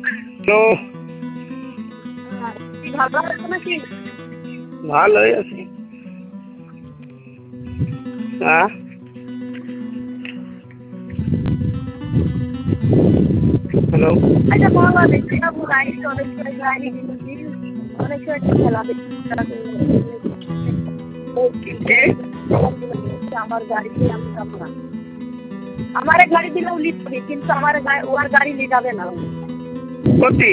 তো কি ভালো আছে নাকি? ভালোই আছি। হ্যাঁ হ্যালো আচ্ছা বলো দেখি না গাড়ি অনেক সময় গাড়ি অনেক সময় খেলা দেখি আমার গাড়িতে আমি যাবো না। আমার গাড়ি দিলেও লিখবি কিন্তু আমার ওর গাড়ি নিয়ে যাবে না। সত্যি